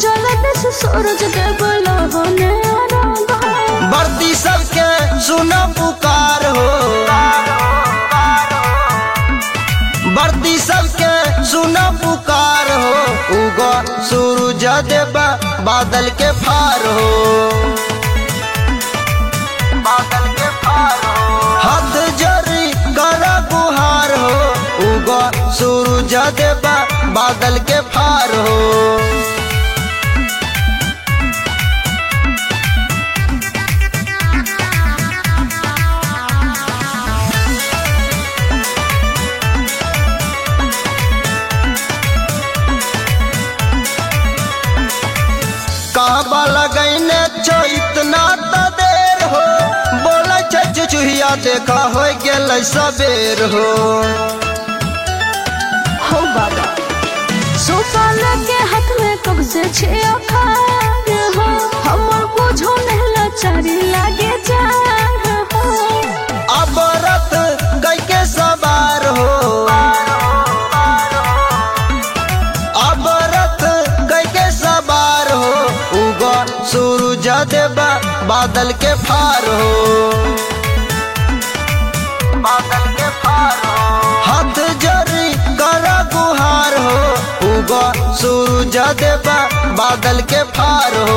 जलत से सूरज देव लहने बरती सबके सुन पुकार हो, बरती सबके सुन पुकार हो। उगो सूरज देव बादल के फार हो, बादल के फार हो। हाथ जोड़ी कर गुहार हो, उगो सूरज देव बादल के फार हो। काबा लगैने छो इतना त देर हो, बोले छे चुचुहिया देखा हो गेल सबेर हो। हो बाबा सुपाल के हाथ में कब से छे अखार हो, हमर बुझो नहला चारी लागे जान हो। अब रथ गई के सवार हो, अब रथ गई के सवार हो। उगो सूरज देव बादल के फार हो, बादल के फार हो। हाथ जोड़ी कर गुहार हो, उगो सूरज देव बादल के फार हो।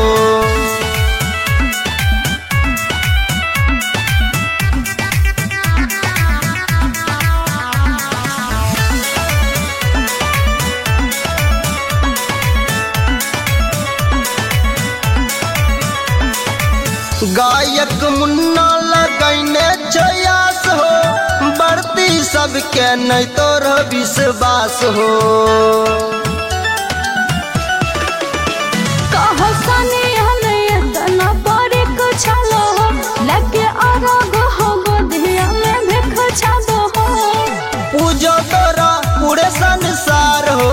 गायक मुन्ना लगैने छयास हो, बढ़ती सबके नहीं तोर विश्वास हो। कहो सनी हमें इतना बड़े कुछ लो, लगे अरग हो गोदिया में भिख छालो हो। पूजो तोरा पूरे संसार हो,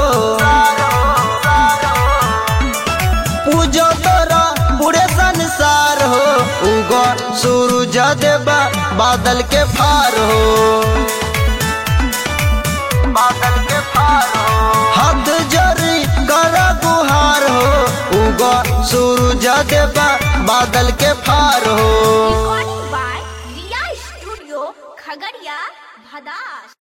पूजो तोरा पूरे संसार हो। उगो सूरज देव बादल के फार हो, बादल के फार हो। हाथ जोड़ी कर गुहार हो, उगो सूरज देव बादल के फार हो। Recording by Riya Studio, Khagadiya, Bhadash।